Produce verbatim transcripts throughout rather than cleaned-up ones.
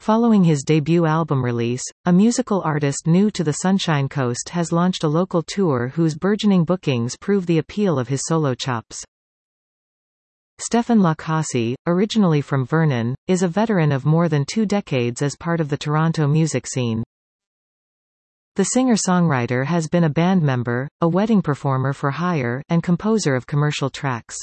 Following his debut album release, a musical artist new to the Sunshine Coast has launched a local tour whose burgeoning bookings prove the appeal of his solo chops. Stefan Latkaci, originally from Vernon, is a veteran of more than two decades as part of the Toronto music scene. The singer-songwriter has been a band member, a wedding performer for hire, and composer of commercial tracks.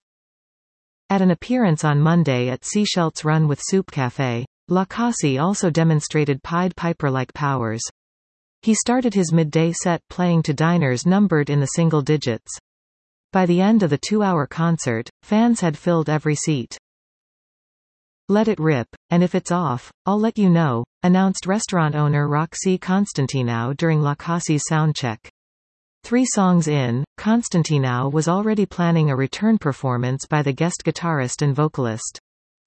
At an appearance on Monday at Seashelt's Run with Soup Café, Latkaci also demonstrated Pied Piper-like powers. He started his midday set playing to diners numbered in the single digits. By the end of the two-hour concert, fans had filled every seat. "Let it rip, and if it's off, I'll let you know," announced restaurant owner Roxy Constantinou during Latkaci's soundcheck. Three songs in, Constantinou was already planning a return performance by the guest guitarist and vocalist.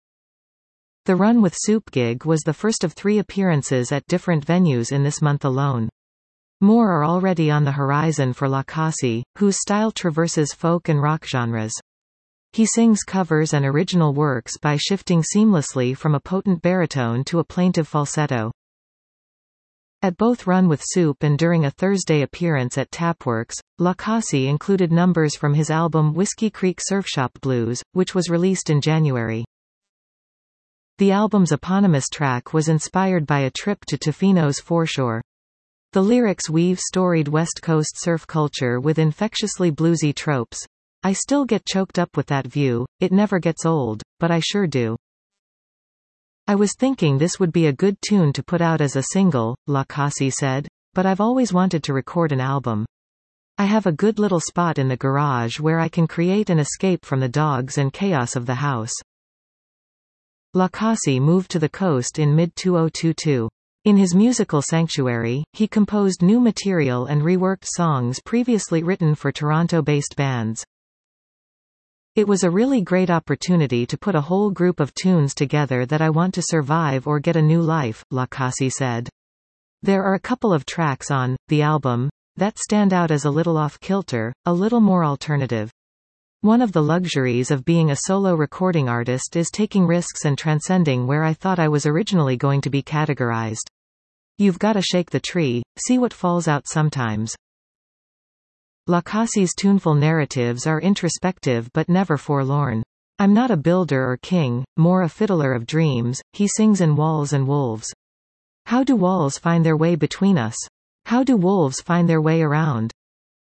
The Run with Soup gig was the first of three appearances at different venues in this month alone. More are already on the horizon for Latkaci, whose style traverses folk and rock genres. He sings covers and original works by shifting seamlessly from a potent baritone to a plaintive falsetto. At both Run with Soup and during a Thursday appearance at Tapworks, Latkaci included numbers from his album Whiskey Creek Surfshop Blues, which was released in January. The album's eponymous track was inspired by a trip to Tofino's foreshore. The lyrics weave storied West Coast surf culture with infectiously bluesy tropes. "I still get choked up with that view, it never gets old, but I sure do. I was thinking this would be a good tune to put out as a single," Latkaci said, "but I've always wanted to record an album. I have a good little spot in the garage where I can create an escape from the dogs and chaos of the house." Latkaci moved to the coast in mid twenty twenty-two. In his musical sanctuary, he composed new material and reworked songs previously written for Toronto-based bands. "It was a really great opportunity to put a whole group of tunes together that I want to survive or get a new life," Latkaci said. "There are a couple of tracks on the album that stand out as a little off-kilter, a little more alternative. One of the luxuries of being a solo recording artist is taking risks and transcending where I thought I was originally going to be categorized. You've gotta shake the tree, see what falls out sometimes." Latkaci's tuneful narratives are introspective but never forlorn. "I'm not a builder or king, more a fiddler of dreams," he sings in Walls and Wolves. "How do walls find their way between us? How do wolves find their way around?"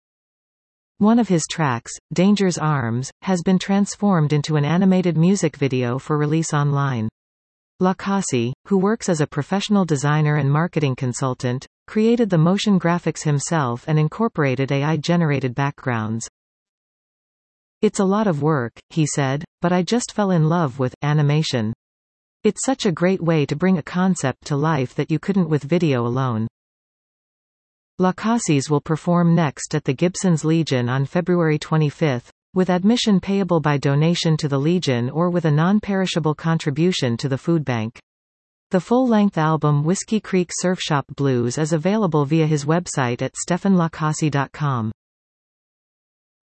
One of his tracks, Danger's Arms, has been transformed into an animated music video for release online. Latkaci, who works as a professional designer and marketing consultant, created the motion graphics himself and incorporated A I-generated backgrounds. "It's a lot of work," he said, "but I just fell in love with animation. It's such a great way to bring a concept to life that you couldn't with video alone." Latkaci's will perform next at the Gibsons Legion on February twenty-fifth, with admission payable by donation to the Legion or with a non-perishable contribution to the food bank. The full-length album Whiskey Creek Surfshop Blues is available via his website at stefan latkaci dot com.